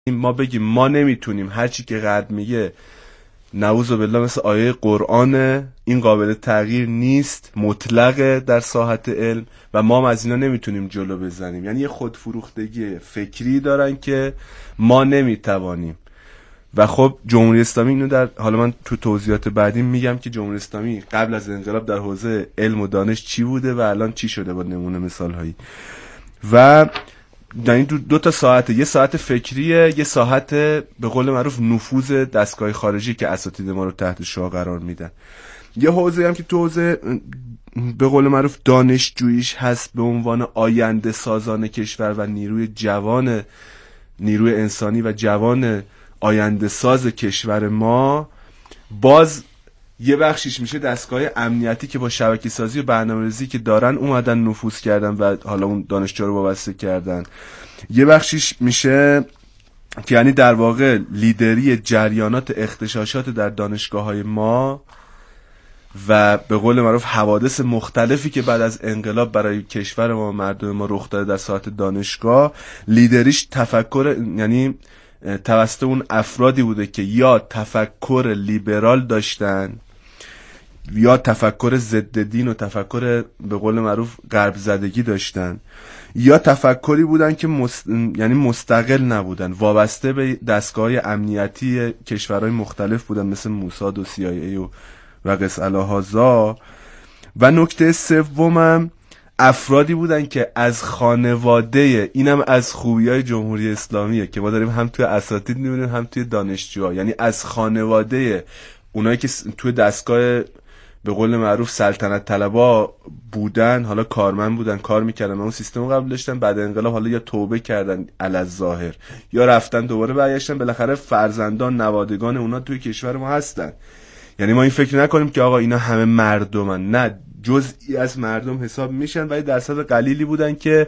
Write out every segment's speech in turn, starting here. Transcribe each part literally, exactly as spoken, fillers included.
ما بگیم ما نمیتونیم، هرچی که غرب میگه نعوذ بالله مثل آیه قرآنه، این قابل تغییر نیست، مطلقه در ساحت علم و ما از اینا نمیتونیم جلو بزنیم. یعنی یه خودفروختگی فکری دارن که ما نمیتوانیم. و خب جمهوری اسلامی اینو در، حالا من تو توضیحات بعدی میگم که جمهوری اسلامی قبل از انقلاب در حوزه علم و دانش چی بوده و الان چی شده با نمونه مثال هایی. و در این دو, دو تا ساعته، یه ساعت فکریه، یه ساعت به قول معروف نفوذ دستگاه خارجی که اساتید ما رو تحت شعاع قرار میدن. یه حوزه هم که تو حوزه به قول معروف دانشجوییش هست به عنوان آینده سازان کشور و نیروی جوان، نیروی انسانی و جوان آینده ساز کشور ما، باز یه بخشیش میشه دستگاه امنیتی که با شبکه سازی و برنامه‌ریزی که دارن اومدن نفوذ کردن و حالا اون دانشجو رو وابسته کردن. یه بخشیش میشه که یعنی در واقع لیدری جریانات اغتشاشات در دانشگاه‌های ما و به قول معروف حوادث مختلفی که بعد از انقلاب برای کشور ما مردم ما رخ داده در ساحت دانشگاه، لیدریش تفکر یعنی توسط اون افرادی بوده که یا تفکر لیبرال داشتن یا تفکر ضد دین و تفکر به قول معروف غرب زدگی داشتن، یا تفکری بودن که مست... یعنی مستقل نبودن، وابسته به دستگاه امنیتی کشورهای مختلف بودن مثل موساد و سی آی ای و و قس الهازا. و نکته سومم افرادی بودن که از خانواده، اینم از خوبیای جمهوری اسلامیه که ما داریم هم توی اساتید میبینیم هم توی دانشجوها، یعنی از خانواده اونایی که توی دستگاه به قول معروف سلطنت طلبا بودن، حالا کارمند بودن، کار میکردن، اون سیستم قبل داشتن، بعد انقلاب حالا یا توبه کردن الظاهر یا رفتن دوباره برگشتن، بالاخره فرزندان نوادگان اونا توی کشور ما هستن. یعنی ما این فکر نکنیم که آقا اینا همه مردمن، نه، جزئی از مردم حساب میشن ولی درصد قلیلی بودن که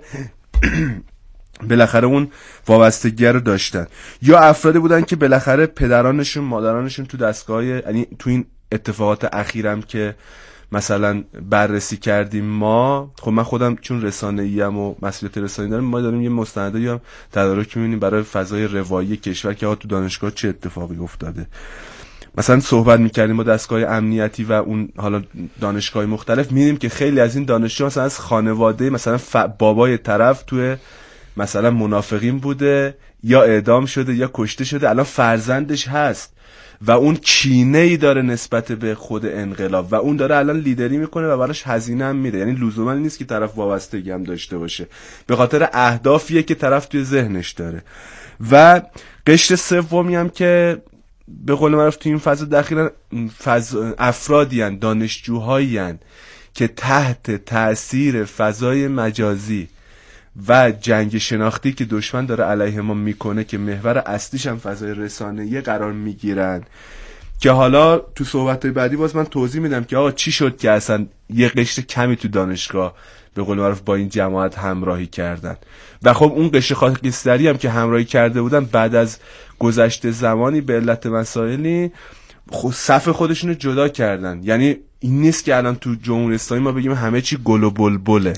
بالاخره اون وابستگی رو داشتن، یا افرادی بودن که بالاخره پدرانشون مادرانشون تو دستگاه، یعنی تو این اتفاقات اخیرم که مثلا بررسی کردیم ما، خب من خودم چون رسانه‌ایم و مسئولیت رسانه‌ای دارم، ما داریم یه مستندی هم تدارک می‌بینیم برای فضای روایی کشور که آقا تو دانشگاه چه اتفاقی افتاده. مثلا صحبت میکردیم با دستگاه امنیتی و اون حالا دانشگاه مختلف، می‌بینیم که خیلی از این دانشجو مثلا از خانواده مثلا ف... بابای طرف توی مثلا منافقین بوده یا اعدام شده یا کشته شده، الان فرزندش هست و اون کینه ای داره نسبت به خود انقلاب و اون داره الان لیدری میکنه و براش هزینه هم میده. یعنی لزوما نیست که طرف وابستگی هم داشته باشه، به خاطر اهدافیه که طرف توی ذهنش داره. و قشر سومی هم که به قول معروف تو این فضا داخل فض... افرادی هن، دانشجوهایی هن که تحت تأثیر فضای مجازی و جنگ شناختی که دشمن داره علیه ما میکنه که محور اصلیش هم فضای رسانه‌ای قرار میگیرن، که حالا تو صحبت‌های بعدی باز من توضیح میدم که آقا چی شد که اصلا یه قشر کمی تو دانشگاه به قول معروف با این جماعت همراهی کردن. و خب اون قشر خاکستری هم که همراهی کرده بودن بعد از گذشته زمانی به علت مسائلی خود صف خودشون رو جدا کردن. یعنی این نیست که الان تو جمهوری اسلامی ما بگیم همه چی گل و بلبله،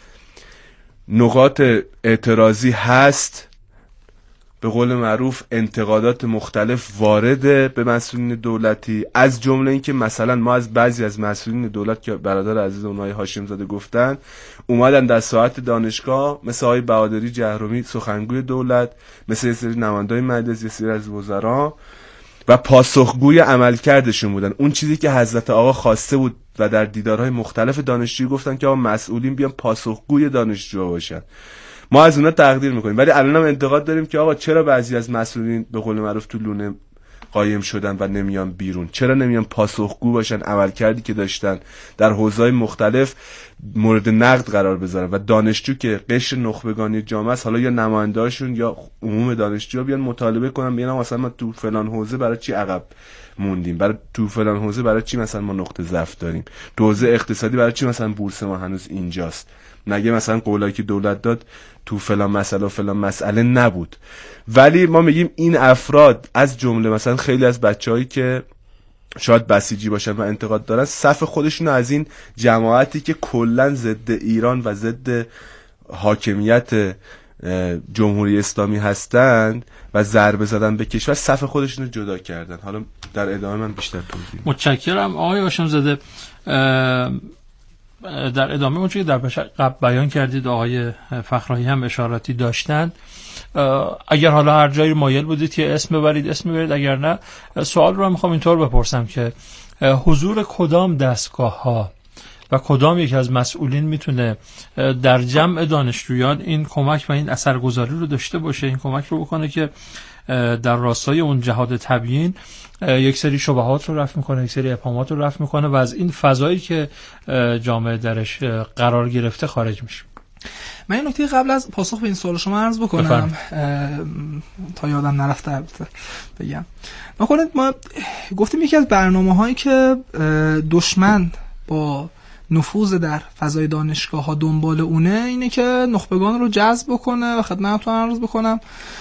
نقاط اعتراضی هست، به قول معروف انتقادات مختلف وارده به مسئولین دولتی، از جمله این که مثلا ما از بعضی از مسئولین دولت که برادر عزیز اونهای هاشم زاده گفتن اومدن در ساعت دانشگاه مثل آقای بهادری جهرومی سخنگوی دولت، مثل یه سری نمایندای مجلس، یه سری از وزرا و پاسخگوی عملکردشون بودن. اون چیزی که حضرت آقا خواسته بود و در دیدارهای مختلف دانشجویی گفتن که آقا مسئولین بیان پاسخگوی دانشجو باشن، ما از اونا تقدیر میکنیم. ولی الان هم انتقاد داریم که آقا چرا بعضی از مسئولین به قول معروف تو لونه قایم شدن و نمیان بیرون، چرا نمیان پاسخگو باشن، عملکردی که داشتن در حوزه‌های مختلف مورد نقد قرار بذارن و دانشجو که قشر نخبگانی جامعه است، حالا یا نماینده‌هاشون یا عموم دانشجو بیان مطالبه کنن، بگن مثلا ما تو فلان حوزه برای چی عقب موندیم، برای تو فلان حوزه برای چی مثلا ما نقطه ضعف داریم، تو حوزه اقتصادی برای چی مثلا بورس ما هنوز اینجاست، نگه مثلا قولایی که دولت داد تو فلان مسئله و فلان مسئله نبود. ولی ما میگیم این افراد از جمله مثلا خیلی از بچه‌هایی که شاید بسیجی باشن و انتقاد دارن، صف خودشون از این جماعتی که کلا ضد ایران و ضد حاکمیت جمهوری اسلامی هستند و ضربه زدن به کشور صف خودشون رو جدا کردن. حالا در ادامه من بیشتر توضیح میدم. متشکرم آقای هاشم زاده. در ادامه اون چیزی که در قبل بیان کردید آقای فخرایی هم اشاراتی داشتند، اگر حالا هر جایی مایل بودید که اسم ببرید اسم ببرید، اگر نه سوال رو میخوام اینطور بپرسم که حضور کدام دستگاه ها و کدام یک از مسئولین میتونه در جمع دانشجویان این کمک و این اثرگذاری رو داشته باشه، این کمک رو بکنه که در راستای اون جهاد تبیین یک سری شبهات رو رفع میکنه، یک سری ابهامات رو رفع میکنه و از این فضایی که جامعه درش قرار گرفته خارج میشه. من این نکته قبل از پاسخ به این سوال شما عرض بکنم تا یادم نرفته البته بگم. نکنید ما گفتیم یکی از برنامه‌هایی که دشمن با نفوذ در فضای دانشگاه ها دنبال اونه اینه که نخبگان رو جذب بکنه و خدمتتون عرض بکنم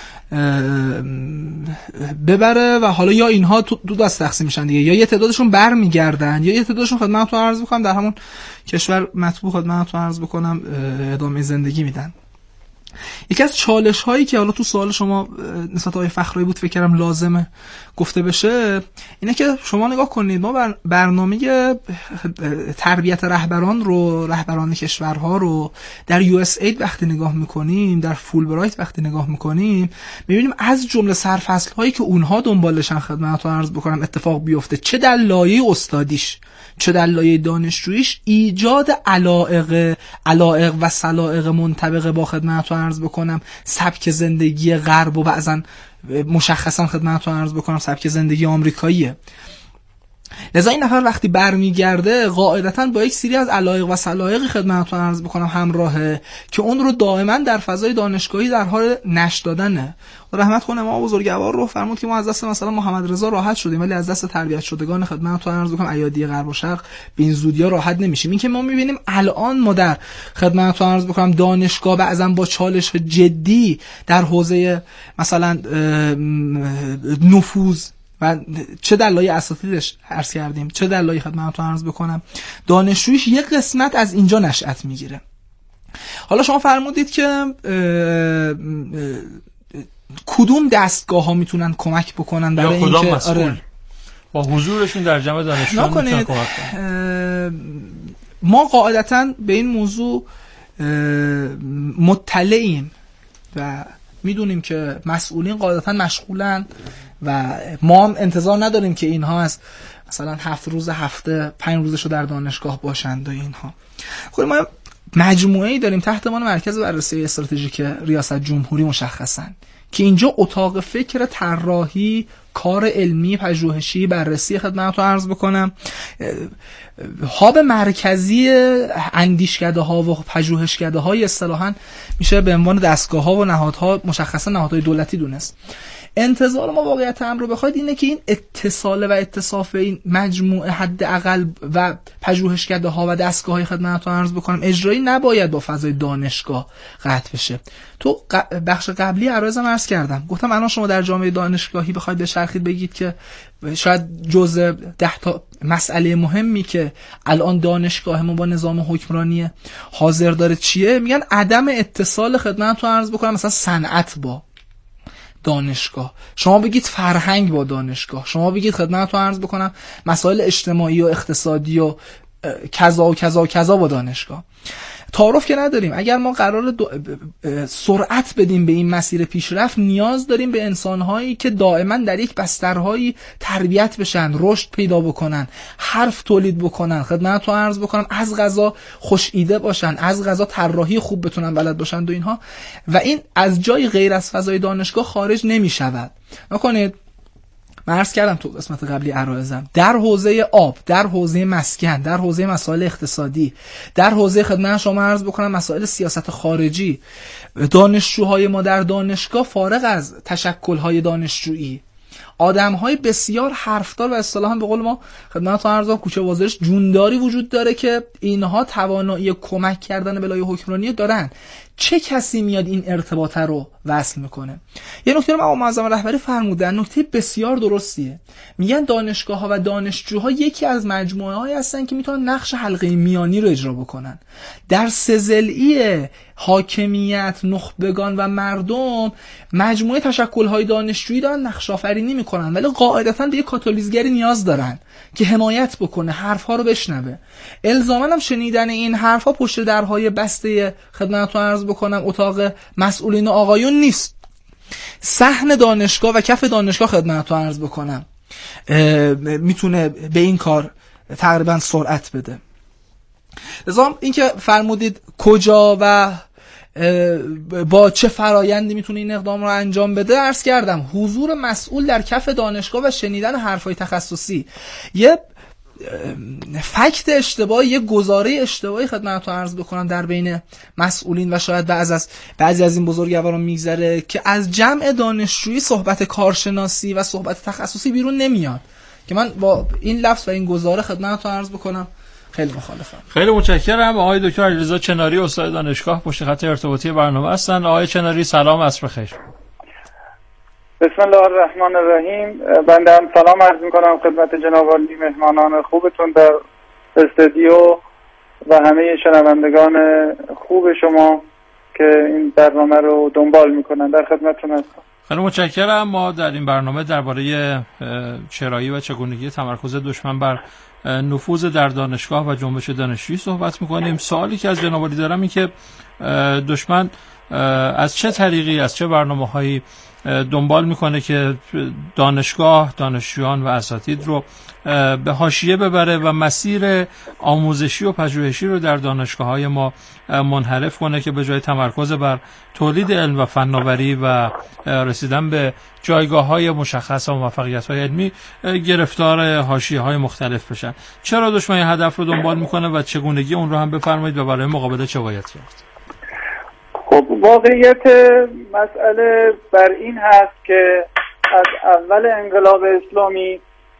ببره و حالا یا اینها دو دست تقسیم میشن دیگه، یا یه تعدادشون برمیگردن یا یه تعدادشون خدمتتون عرض بکنم در همون کشور مطبوع خدمتتون عرض بکنم ادامه زندگی میدن. یکی از چالش هایی که حالا تو سوال شما نسبت آقای فخرایی بود فکر کردم لازمه گفته بشه اینه که شما نگاه کنید ما بر برنامه تربیت رهبران رو رهبران کشورها رو در یو اس اید وقتی نگاه میکنیم، در فولبرایت وقتی نگاه میکنیم، میبینیم از جمله سرفصل هایی که اونها دنبالشن خدمتتون عرض بکنم اتفاق بیفته، چه در لایه استادیش چه در لایه دانشجوییش، ایجاد علایق علایق و سلایق منطبق با خدمتتون عرض بکنم سبک زندگی غرب و بعضا مشخصا خدمتتون عرض بکنم سبک زندگی آمریکاییه. لذا این نفر وقتی برمیگرده قاعدتاً با یک سری از علایق و سلایق خدمتتون عرض بکنم همراهه که اون رو دائما در فضای دانشگاهی در حال نشر دادنه. رحمت کنه ما بزرگوار رو فرمود که ما از دست مثلا محمد رضا راحت شدیم ولی از دست تربیت شدگان خدمتتون عرض بکنم ایادی غرب و شرق به این زودی‌ها راحت نمیشیم. این که ما میبینیم الان ما در خدمتتون عرض بکنم دانشگاه بعضا با چالش جدی در حوزه مثلا نفوذ و چه در لایه اساتیدش عرض کردیم چه در لایه خدمتتون عرض بکنم دانشجویش یک قسمت از اینجا نشأت میگیره. حالا شما فرمودید که اه اه کدوم دستگاه ها میتونن کمک بکنن برای اینکه کدام مسئول آره با حضورشون در جمع دانشجویان میتونن کمک کنن. ما قاعدتاً به این موضوع مطلعیم و میدونیم که مسئولین قاعدتاً مشغولن و ما هم انتظار نداریم که اینها از مثلا هفت روز هفته پنج روزشو در دانشگاه باشند و اینها. خب ما مجموعه‌ای داریم تحت عنوان مرکز بررسی استراتژیک ریاست جمهوری مشخصاً که اینجا اتاق فکر طراحی کار علمی پژوهشی بررسی خدمتتون عرض بکنم هاب مرکزی اندیشکده ها و پژوهشکده های اصطلاحاً میشه به عنوان دستگاه ها و نهادها مشخصا نهادهای دولتی دونست. انتظار ما واقعیت امر رو بخواید اینه که این اتصال و اتصاف این مجموعه حداقل و پژوهشکده ها و دستگاه های خدمتتون عرض بکنم اجرایی نباید با فضای دانشگاه قطع بشه. تو بخش قبلی عرضم عرض کردم گفتم الان شما در جامعه دانشگاهی بخواید بچرخید بگید که شاید جزء ده تا مسئله مهمی که الان دانشگاهمون با نظام حکمرانی حاضر داره چیه، میگن عدم اتصال خدمتتون عرض بکنم مثلا صنعت با دانشگاه، شما بگید فرهنگ با دانشگاه، شما بگید خدمتتون عرض بکنم مسائل اجتماعی و اقتصادی و کذا و کذا و کذا با دانشگاه. تعارف که نداریم. اگر ما قرار سرعت بدیم به این مسیر پیشرفت نیاز داریم به انسانهایی که دائما در یک بسترهایی تربیت بشن، رشد پیدا بکنن، حرف تولید بکنن، خدمتتون عرض بکنم از قضا خوش ایده باشن، از قضا طراحی خوب بتونن بلد باشن و اینها، و این از جای غیر از فضای دانشگاه خارج نمی شود. نکنید من عرض کردم تو قسمت قبلی عرایزم در حوزه آب، در حوزه مسکن، در حوزه مسائل اقتصادی، در حوزه خدمت شما عرض بکنم مسائل سیاست خارجی، دانشجوهای ما در دانشگاه فارغ از تشکل‌های دانشجویی آدم‌های بسیار حرفدار و اصطلاحاً به قول ما خدمتتون عرض کنم کوچه بازارش جونداری وجود داره که اینها توانایی کمک کردن به لایه حکمرانی دارن. چه کسی میاد این ارتباطه رو وصل میکنه. یه نکته رو مقام معظم رهبری فرمودن، نکته بسیار درستیه. میگن دانشگاه‌ها و دانشجوها یکی از مجموعه‌هایی هستن که میتونن نقش حلقه میانی رو اجرا بکنن. در سه‌ضلعی حاکمیت، نخبگان و مردم مجموعه تشکل‌های دانشجویی دارن نقش آفرینی میکنن، ولی قاعدتاً به یک کاتالیزگری نیاز دارن که حمایت بکنه، حرف‌ها رو بشنوه. الزاماً هم شنیدن این حرف‌ها پشت درهای بسته خدمتتون عرض بکنم اتاق مسئولین آقایون نیست. صحن دانشگاه و کف دانشگاه خدمتتون عرض بکنم میتونه به این کار تقریبا سرعت بده. لذا اینکه فرمودید کجا و با چه فرایندی میتونه این اقدام رو انجام بده، عرض کردم حضور مسئول در کف دانشگاه و شنیدن حرفای تخصصی. یه فکت اشتباهی، یه گزاره اشتباهی خدمتتون عرض بکنم در بین مسئولین و شاید بعضی از بعضی از این بزرگواران میگذره که از جمع دانشجویی صحبت کارشناسی و صحبت تخصصی بیرون نمیاد، که من با این لفظ و این گزاره خدمتتون عرض بکنم خیلی مخالفم. خیلی متشکرم. آقای دکتر علیرضا چناری استاد دانشگاه پشت خط ارتباطی برنامه هستن. آقای چناری سلام، عصر بخیر. بسم الله الرحمن الرحیم. بنده هم سلام عرض میکنم خدمت جناب عالی مهمانان خوبتون در استودیو و همه شنوندگان خوب شما که این برنامه رو دنبال میکنن. در خدمتتون هستم. خیلی متشکرم. ما در این برنامه درباره چرایی و چگونگی تمرکز دشمن بر نفوذ در دانشگاه و جنبش دانشجویی صحبت میکنیم. سوالی که از جناب عالی دارم این که دشمن از چه طریقی، از چه برنامه‌هایی دنبال میکنه که دانشگاه، دانشجویان و اساتید رو به حاشیه ببره و مسیر آموزشی و پژوهشی رو در دانشگاه‌های ما منحرف کنه که به جای تمرکز بر تولید علم و فناوری و رسیدن به جایگاه‌های مشخص و موفقیت‌های علمی گرفتار حاشیه‌های مختلف بشن. چرا دشمن هدف رو دنبال میکنه و چگونگی اون رو هم بفرمایید و برای مقابله چه باید کرد؟ خب واقعیت مسئله بر این هست که از اول انقلاب اسلامی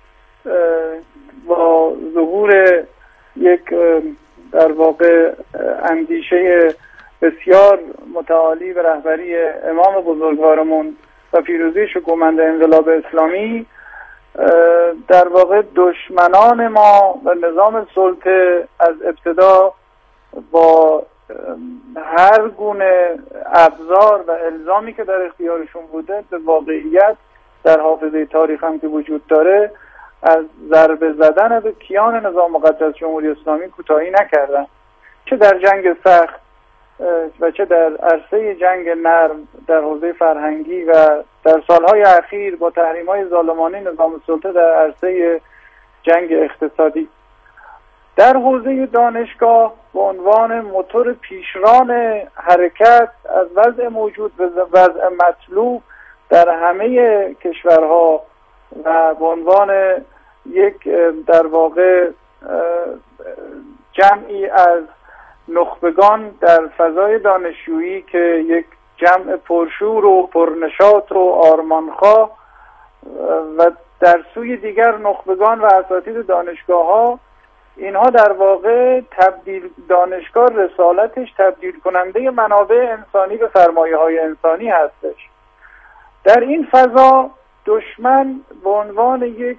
با ظهور یک در واقع اندیشه بسیار متعالی به رهبری امام بزرگوارمون و پیروزی شکوهمند انقلاب اسلامی، در واقع دشمنان ما و نظام سلطه از ابتدا با هر گونه ابزار و الزامی که در اختیارشون بوده به واقعیت در حافظه تاریخ هم که وجود داره از ضربه زدن به کیان نظام مقدس جمهوری اسلامی کوتاهی نکردن، چه در جنگ سخت و چه در عرصه جنگ نرم در حوزه فرهنگی و در سالهای اخیر با تحریم‌های ظالمانه نظام سلطه در عرصه جنگ اقتصادی. در حوزه دانشگاه به عنوان موتور پیشران حرکت از وضع موجود به وضع مطلوب در همه کشورها و به عنوان یک در واقع جمعی از نخبگان در فضای دانشجویی که یک جمع پرشور و پرنشاط و آرمانخواه و در سوی دیگر نخبگان و اساتید دانشگاه ها، اینها در واقع تبدیل دانشگاه رسالتش تبدیل کننده منابع انسانی به سرمایه های انسانی هستش. در این فضا دشمن به عنوان یک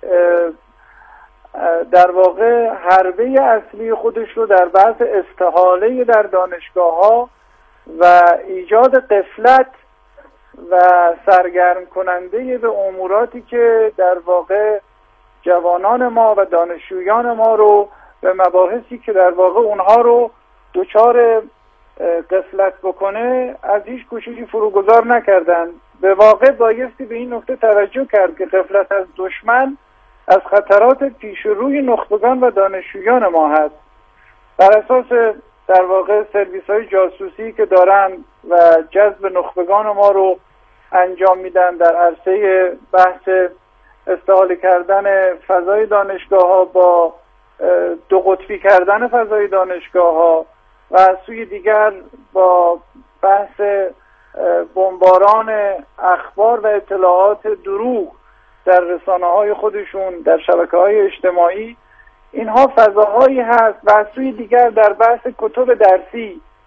در واقع حربه اصلی خودش رو در بحث استحاله در دانشگاه ها و ایجاد غفلت و سرگرم کننده به اموراتی که در واقع جوانان ما و دانشجویان ما رو به مباحثی که در واقع اونها رو دچار غفلت بکنه از هیچ کوششی فروگذار نکردن. به واقع بایستی به این نکته توجه کرد که غفلت از دشمن از خطرات پیش روی نخبگان و دانشجویان ما هست. بر اساس در واقع سرویس های جاسوسی که دارن و جذب نخبگان ما رو انجام میدن در عرصه بحث استحاله کردن فضای دانشگاه ها با دو قطبی کردن فضای دانشگاه ها و از سوی دیگر با بحث بمباران اخبار و اطلاعات دروغ در رسانه های خودشون در شبکه های اجتماعی، اینها فضاهایی هست و از سوی دیگر در بحث کتب درسی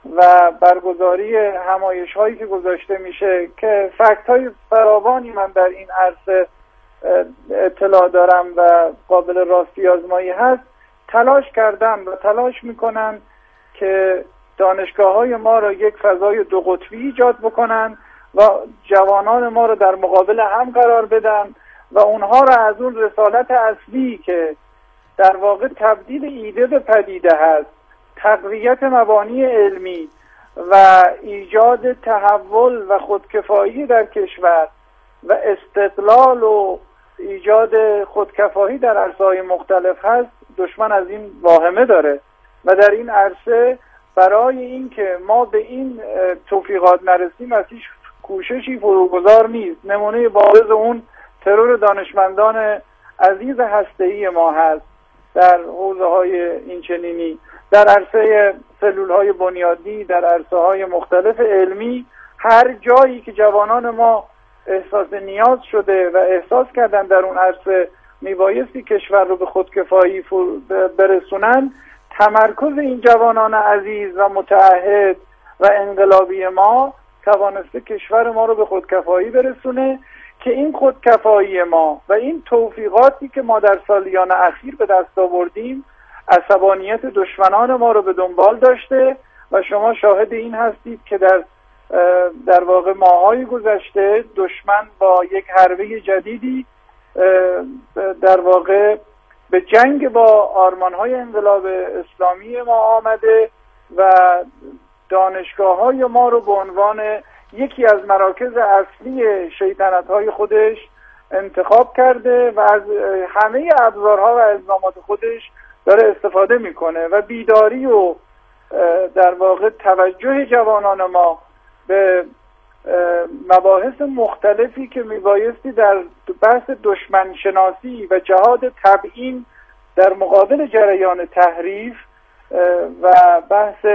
و برگزاری همایش هایی که گذاشته میشه که فکت های فراوانی من در این عرصه اطلاع دارم و قابل راستی آزمایی هست، تلاش کردن و تلاش میکنن که دانشگاه های ما را یک فضای دو قطبی ایجاد بکنن و جوانان ما را در مقابل هم قرار بدن و اونها را از اون رسالت اصلی که در واقع تبدیل ایده به پدیده هست، تقویت مبانی علمی و ایجاد تحول و خودکفایی در کشور و استقلال و ایجاد خودکفایی در عرصه‌های مختلف هست، دشمن از این واهمه داره و در این عرصه برای اینکه ما به این توفیقات نرسیم از هیچ کوششی فروگذار نیست. نمونه بارز اون ترور دانشمندان عزیز هسته‌ای ما هست در حوزه‌های اینچنینی، در عرصه سلول‌های بنیادی، در عرصه‌های مختلف علمی. هر جایی که جوانان ما احساس نیاز شده و احساس کردن در اون عرصه میبایستی کشور رو به خودکفایی برسونن، تمرکز این جوانان عزیز و متعهد و انقلابی ما توانسته کشور ما رو به خودکفایی برسونه که این خودکفایی ما و این توفیقاتی که ما در سالیان اخیر به دست آوردیم عصبانیت دشمنان ما رو به دنبال داشته و شما شاهد این هستید که در در واقع ماهای گذشته دشمن با یک حربه جدیدی در واقع به جنگ با آرمانهای انقلاب اسلامی ما آمده و دانشگاه‌های ما رو به عنوان یکی از مراکز اصلی شیطنت‌های خودش انتخاب کرده و از همه ابزارها و الزامات خودش داره استفاده میکنه و بیداری و در واقع توجه جوانان ما به مباحث مختلفی که میبایستی در بحث دشمن شناسی و جهاد تبیین در مقابل جریان تحریف و بحث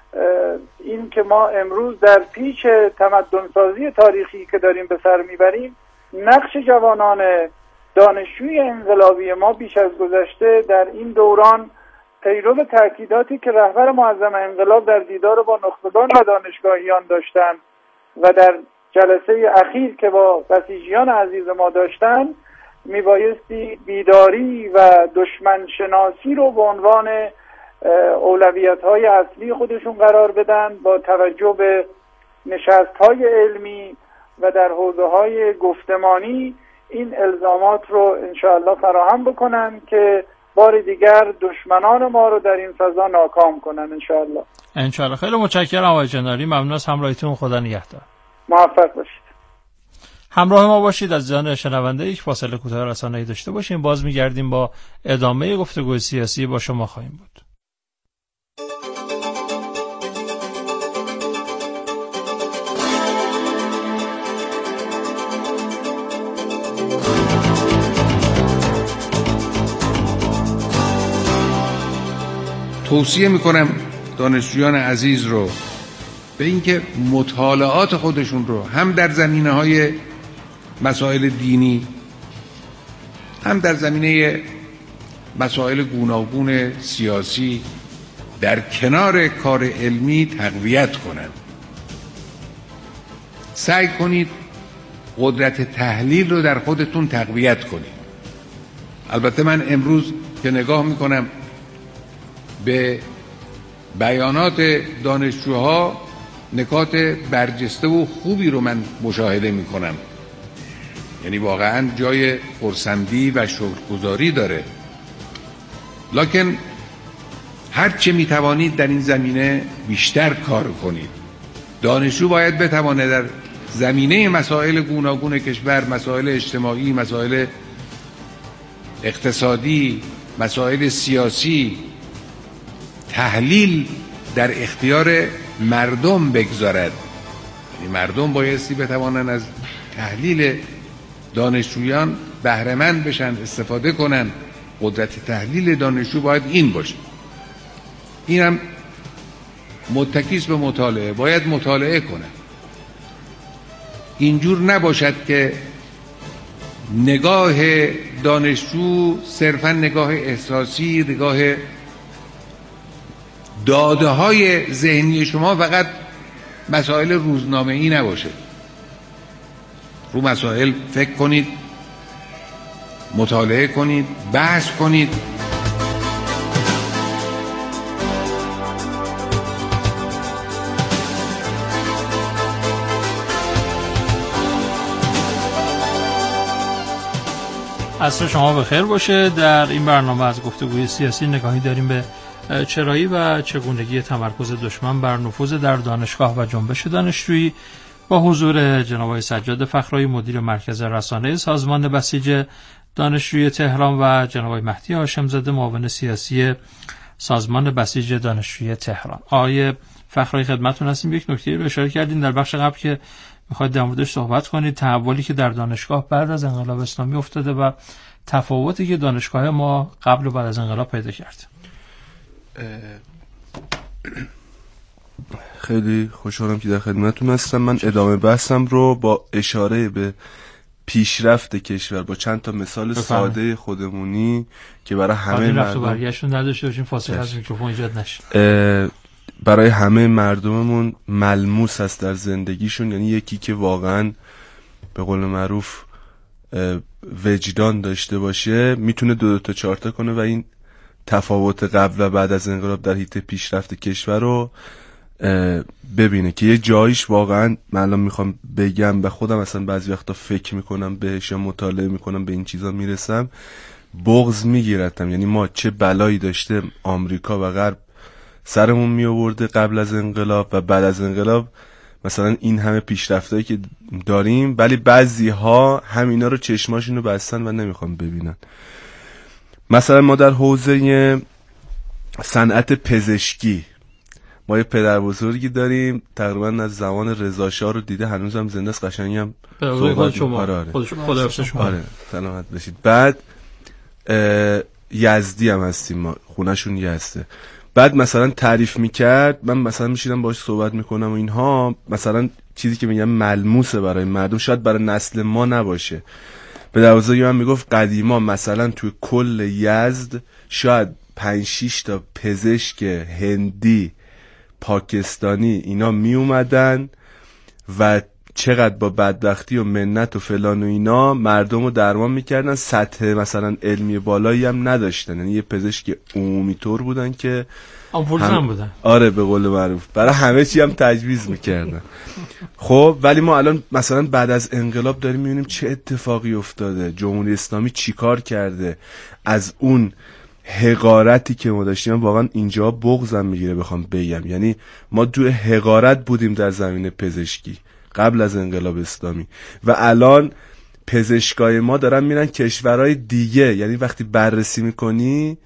این که ما امروز در پیچ تمدنسازی تاریخی که داریم به سر میبریم، نقش جوانان دانشجوی انقلابی ما بیش از گذشته در این دوران پیرو تاکیداتی که رهبر معظم انقلاب در دیدار با نخبگان و دانشگاهیان داشتن و در جلسه اخیر که با بسیجیان عزیز ما داشتن، میبایستی بیداری و دشمن شناسی رو به عنوان اولویت‌های اصلی خودشون قرار بدن با توجه به نشست‌های علمی و در حوزه‌های گفتمانی این الزامات رو انشاءالله فراهم بکنن که بار دیگر دشمنان ما رو در این فضا ناکام کنن انشاءالله. انشاءالله. خیلی متشکرم آقای جناری، ممنون از همراهیتون. خدا نگهدار. موفق باشید. همراه ما باشید عزیزان شنونده. یک فاصله کوتاه رسانه‌ای داشته باشیم، باز می‌گردیم با ادامه گفتگوی سیاسی با شما خواهیم بود. توصیه میکنم دانشجویان عزیز رو به اینکه مطالعات خودشون رو هم در زمینه‌های مسائل دینی هم در زمینه مسائل گوناگون سیاسی در کنار کار علمی تقویت کنند. سعی کنید قدرت تحلیل رو در خودتون تقویت کنید. البته من امروز که نگاه میکنم به بیانات دانشجوها نکات برجسته و خوبی رو من مشاهده میکنم، یعنی واقعا جای خرسندی و شکرگزاری داره، لکن هر چه میتوانید در این زمینه بیشتر کار کنید. دانشجو باید بتواند در زمینه مسائل گوناگون کشور، مسائل اجتماعی، مسائل اقتصادی، مسائل سیاسی، تحلیل در اختیار مردم بگذارد. یعنی مردم بایستی بتوانند از تحلیل دانشجویان بهره مند بشن، استفاده کنن. قدرت تحلیل دانشجو باید این باشه. اینم متکیس به مطالعه، باید مطالعه کنن. اینجور نباشد که نگاه دانشجو صرفا نگاه احساسی، نگاه داده های ذهنی شما فقط مسائل روزنامه‌ای نباشه. رو مسائل فکر کنید، مطالعه کنید، بحث کنید. عصر شما بخیر باشه. در این برنامه از گفتگوی سیاسی نگاهی داریم به چرایی و چگونگی تمرکز دشمن بر نفوذ در دانشگاه و جنبش دانشجویی با حضور جناب آقای سجاد فخرایی مدیر مرکز رسانه سازمان بسیج دانشجویی تهران و جناب آقای مهدی هاشمزاده معاون سیاسی سازمان بسیج دانشجویی تهران. آقای فخرایی خدمتتون هستیم. یک نکته رو اشاره کردین در بخش قبل که میخواید در موردش صحبت کنید، تحولی که در دانشگاه بعد از انقلاب اسلامی افتاده و تفاوتی که دانشگاه ما قبل و بعد از انقلاب پیدا کرد. خیلی خوشحالم که در خدمتتون هستم. من ادامه بحثم رو با اشاره به پیشرفت کشور با چند تا مثال بفرم. ساده خودمونی که برای همه مردم برگشتون نداشته باشیم، فاصله از میکروفون ایجاد نشه، برای همه مردممون ملموس هست در زندگیشون. یعنی یکی که واقعا به قول معروف وجدان داشته باشه میتونه دو دو تا چهار تا کنه و این تفاوت قبل و بعد از انقلاب در حیطه پیشرفت کشور رو ببینه که یه جاییش واقعا من الان میخوام بگم به خودم اصلا بعضی وقتا فکر میکنم بهش یا مطالعه میکنم به این چیزا میرسم بغض میگیرتم. یعنی ما چه بلایی داشته آمریکا و غرب سرمون می آورده قبل از انقلاب و بعد از انقلاب مثلا این همه پیشرفتایی که داریم، ولی بعضی ها همینا رو چشماشون رو بستن و نمیخوام ببینن. مثلا ما در حوزه صنعت پزشکی ما یه پدر بزرگی داریم تقریبا از زمان رضا شاه رو دیده، هنوزم زنده است، قشنگی هم صحبت شما خدا شما آره سلامت بشید. بعد یزدی هم هستیم ما، خونه‌شون یزده. بعد مثلا تعریف میکرد، من مثلا میشیدم باهاش صحبت میکنم و اینها، مثلا چیزی که میگم ملموسه برای مردم، شاید برای نسل ما نباشه. به دوازه هم میگفت قدیما مثلا توی کل یزد شاید پنج شیش تا پزشک هندی پاکستانی اینا می اومدن و چقدر با بدبختی و منت و فلان و اینا مردم رو درمان میکردن، سطح مثلا علمی بالایی هم نداشتن. یعنی یه پزشک عمومی طور بودن که آمپول هم بودن، آره به قول معروف برای همه چی هم تجویز میکردن. خب ولی ما الان مثلا بعد از انقلاب داریم میبینیم چه اتفاقی افتاده، جمهوری اسلامی چیکار کرده. از اون حقارتی که ما داشتیم واقعا اینجا بغضم میگیره بخوام بگم. یعنی ما دو حقارت بودیم در زمینه پزشکی قبل از انقلاب اسلامی و الان پزشکای ما دارن میرن کشورهای دیگه. یعنی وقتی بررسی میکنی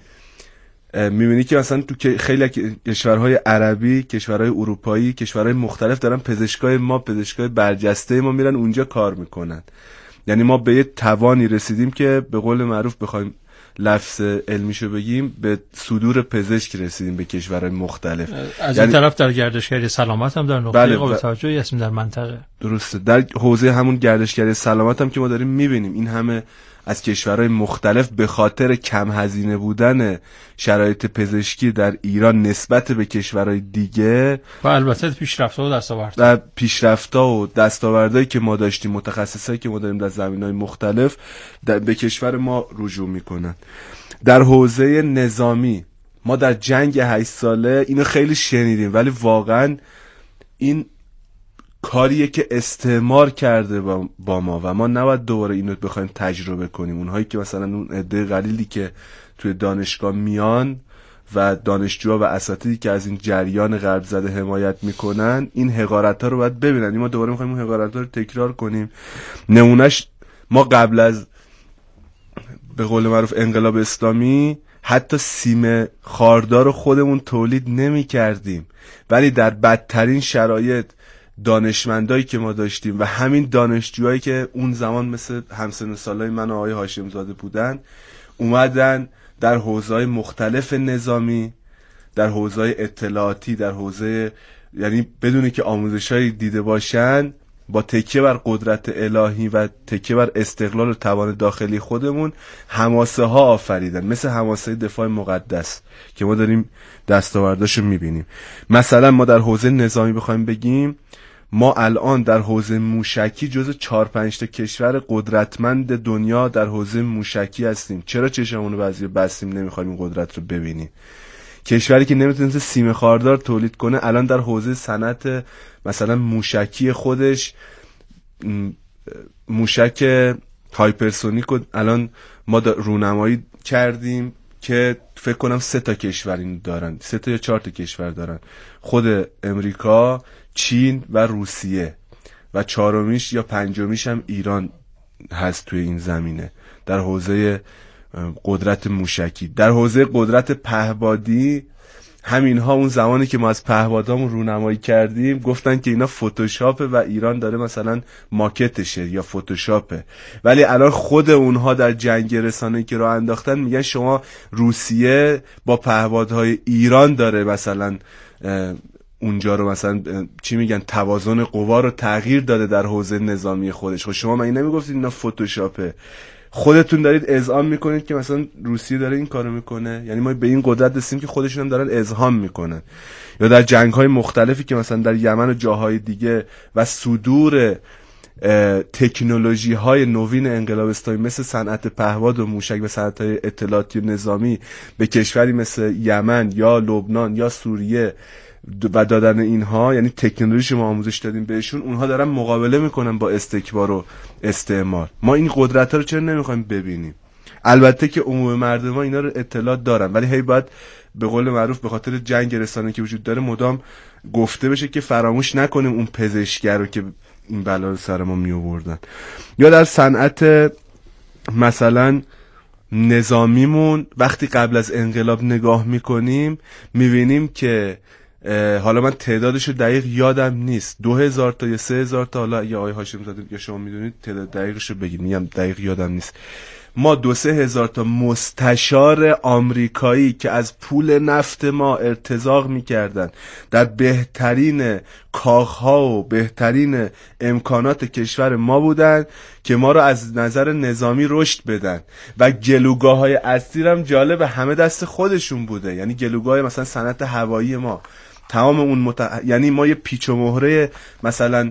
میبینی که مثلا تو خیلی کشورهای عربی، کشورهای اروپایی، کشورهای مختلف دارن پزشکای ما، پزشکای برجسته ما میرن اونجا کار میکنن. یعنی ما به یه توانی رسیدیم که به قول معروف بخوایم لفظ علمیشو بگیم به صدور پزشک رسیدیم به کشورهای مختلف. از این طرف در گردشگری سلامت هم در نقطه بله قابل توجهی هستیم در منطقه. درسته، در حوزه همون گردشگری سلامت هم که ما داریم میبینیم این همه از کشورهای مختلف به خاطر کم هزینه بودن شرایط پزشکی در ایران نسبت به کشورهای دیگه و البته پیشرفت‌ها و دستاوردها در پیشرفت‌ها و دستاوردهایی که ما داشتیم، متخصصایی که ما داریم در زمینه‌های مختلف به کشور ما رجوع میکنن. در حوزه نظامی ما در جنگ هشت ساله اینو خیلی شنیدیم، ولی واقعا این کاریه که استعمار کرده با ما و ما نباید دوباره اینو بخوایم تجربه کنیم. اونهایی که مثلا اون عده قلیلی که توی دانشگاه میان و دانشجوها و اساتیدی که از این جریان غرب زده حمایت میکنن این حقارت‌ها رو باید ببینن. ما دوباره میخوایم اون حقارت‌ها رو تکرار کنیم. نمونهش ما قبل از به قول معروف انقلاب اسلامی حتی سیم خاردار رو خودمون تولید نمی کردیم، ولی در بدترین شرایط دانشمندایی که ما داشتیم و همین دانشجوهایی که اون زمان مثل همسن و سالای من و آقای هاشم زاده بودن اومدن در حوزه‌های مختلف نظامی، در حوزه‌های اطلاعاتی، در حوزه، یعنی بدون که آموزشایی دیده باشن با تکیه بر قدرت الهی و تکیه بر استقلال و توان داخلی خودمون حماسه ها آفریدن، مثل حماسه دفاع مقدس که ما داریم دستاورداشو میبینیم. مثلا ما در حوزه نظامی بخوایم بگیم، ما الان در حوزه موشکی جز چهار پنج تا کشور قدرتمند دنیا در حوزه موشکی هستیم. چرا چشمونو بعضی بستیم نمیخوایم این قدرت رو ببینیم؟ کشوری که نمیتونه سیم خاردار تولید کنه الان در حوزه صنعت مثلا موشکی خودش، موشک هایپرسونیک رو الان ما رونمایی کردیم که فکر کنم سه تا کشور این دارن، سه تا یا چهار تا کشور دارن، خود امریکا، چین و روسیه، و چهارمیش یا پنجمیش هم ایران هست توی این زمینه در حوزه قدرت موشکی. در حوزه قدرت پهبادی همینها اون زمانی که ما از پهپادامون رونمایی کردیم گفتن که اینا فتوشاپه و ایران داره مثلا ماکتشه یا فتوشاپه، ولی الان خود اونها در جنگ رسانه‌ای که راه انداختن میگن شما روسیه با پهپادهای ایران داره مثلا اونجا رو مثلا چی میگن توازن قوا رو تغییر داده در حوزه نظامی خودش. خب شما مگه نمیگفتید اینا فتوشاپه؟ خودتون دارید اذعان میکنید که مثلا روسیه داره این کارو میکنه، یعنی ما به این قدرت رسیدیم که خودشون هم دارن اذعان میکنن. یا در جنگ‌های مختلفی که مثلا در یمن و جاهای دیگه و صدور تکنولوژی‌های نوین انقلاب اسلامی مثل صنعت پهپاد و موشک و صنعت‌های اطلاعاتی و نظامی به کشوری مثل یمن یا لبنان یا سوریه و دادن اینها، یعنی تکنولوژی ما آموزش دادیم بهشون، اونها دارن مقابله میکنن با استکبار و استعمار. ما این قدرت‌ها رو چرا نمیخوایم ببینیم؟ البته که عموم مردم ها اینا رو اطلاع دارن، ولی هی باید به قول معروف به خاطر جنگ رسانه‌ای که وجود داره مدام گفته بشه که فراموش نکنیم اون پزشکر رو که این بلا رو سر ما می آوردن. یا در صنعت مثلا نظامیمون وقتی قبل از انقلاب نگاه میکنیم میبینیم که حالا من تعدادشو دقیق یادم نیست، دو هزار تا یا سه هزار تا، حالا یا آقای هاشم زاده یا شما میدونید تعداد دقیقشو بگید، میگم دقیق یادم نیست، ما دو سه هزار تا مستشار آمریکایی که از پول نفت ما ارتزاق میکردن در بهترین کاخها و بهترین امکانات کشور ما بودن که ما رو از نظر نظامی رشد بدن، و گلوگاه های اصلی هم جالب همه دست خودشون بوده، یعنی گلوگاه مثلا صنعت هوایی ما تمام اون مت... یعنی ما یه پیچ و مهره مثلا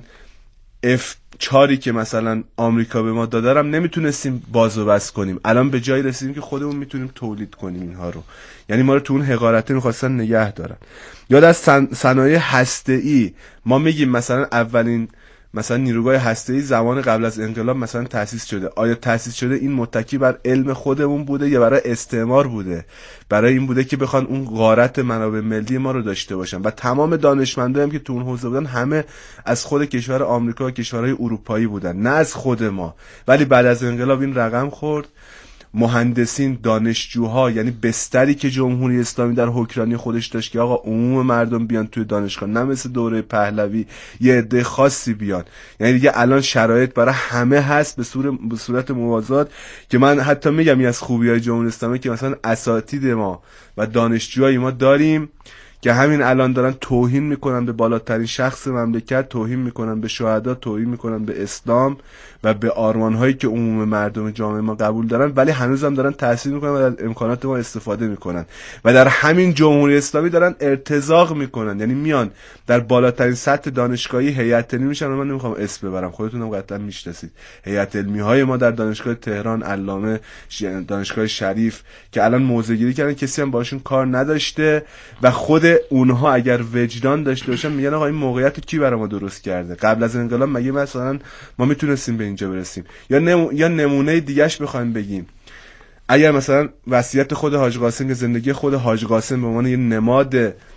اف چاری که مثلا آمریکا به ما داده هم نمیتونستیم باز و بس کنیم، الان به جایی رسیدیم که خودمون میتونیم تولید کنیم اینها رو، یعنی ما رو تو اون حقارته میخواستن نگه دارن. یا در صنایع هسته‌ای ما میگیم مثلا اولین مثلا نیروگاه هسته‌ای زمان قبل از انقلاب مثلا تأسیس شده، آیا تأسیس شده این متکی بر علم خودمون بوده یا برای استعمار بوده؟ برای این بوده که بخوان اون غارت منابع ملی ما رو داشته باشن، و تمام دانشمندان هم که تو اون حوزه بودن همه از خود کشور آمریکا و کشورهای اروپایی بودن، نه از خود ما. ولی بعد از انقلاب این رقم خورد، مهندسین، دانشجوها، یعنی بستری که جمهوری اسلامی در حکمرانی خودش داشت که آقا عموم مردم بیان توی دانشگاه، نه مثل دوره پهلوی یه عده خاصی بیان، یعنی دیگه الان شرایط برای همه هست به صورت به صورت موازات، که من حتی میگم این از خوبی‌های جمهوری اسلامی که مثلا اساتید ما و دانشجوهای ما داریم که همین الان دارن توهین میکنن به بالاترین شخص مملکت، توهین میکنن به شهدا، توهین میکنن به اسلام و به آرمانهایی که عموم مردم جامعه ما قبول دارن، ولی هنوز هم دارن تحصیل میکنن و از امکانات ما استفاده میکنن و در همین جمهوری اسلامی دارن ارتزاق میکنن، یعنی میان در بالاترین سطح دانشگاهی هیئت علمی میشن. من نمیخوام اسم ببرم، خودتون هم قطعا میشناسید هیئت علمی های ما در دانشگاه تهران، علامه، دانشگاه شریف که الان موضع گیری کردن، کسی هم باشون کار نداشته و خود اونها اگر وجدان داشته باشن میگن آقا این موقعیت کی برای ما درست کرده؟ قبل از انقلاب مگه مثلا ما میتونستیم به اینجا برسیم؟ یا نمو... یا نمونه دیگه‌اش بخوایم بگیم، اگر مثلا وصیت خود حاج قاسم که زندگی خود حاج قاسم به عنوان یه نماد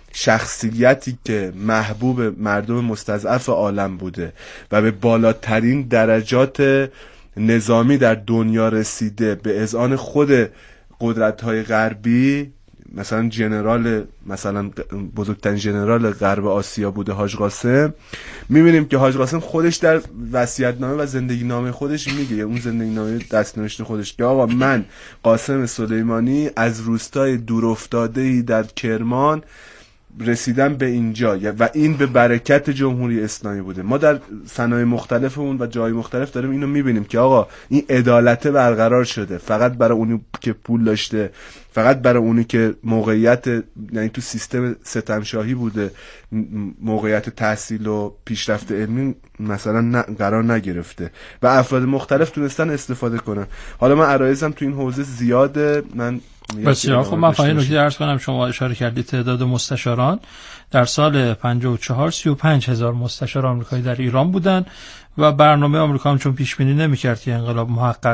شخصیتی که محبوب مردم مستضعف عالم بوده و به بالاترین درجات نظامی در دنیا رسیده به اذعان خود قدرت‌های غربی، مثلا جنرال مثلا بزرگترین جنرال غرب آسیا بوده حاج قاسم، می‌بینیم که حاج قاسم خودش در وصیت‌نامه و زندگی نامه خودش میگه، اون زندگی نامه دست‌نوشته خودش که آقا من قاسم سلیمانی از روستای دورافتاده‌ای در کرمان رسیدن به اینجا و این به برکت جمهوری اسلامی بوده. ما در صنایع مختلفمون و جای مختلف داریم اینو میبینیم که آقا این عدالت برقرار شده، فقط برای اونی که پول داشته، فقط برای اونی که موقعیت، یعنی تو سیستم ستمشاهی بوده، موقعیت تحصیل و پیشرفت علمی مثلا قرار نگرفته و افراد مختلف تونستن استفاده کنن. حالا من عرایزم تو این حوزه زیاده. من بسیار خب، من فقط نکته عرض کنم، شما اشاره کردید تعداد مستشاران در سال پنجاه و چهار سی و پنج هزار مستشار آمریکایی در ایران بودن و برنامه آمریکا هم چون پیش بینی نمی‌کرد که انقلاب محقق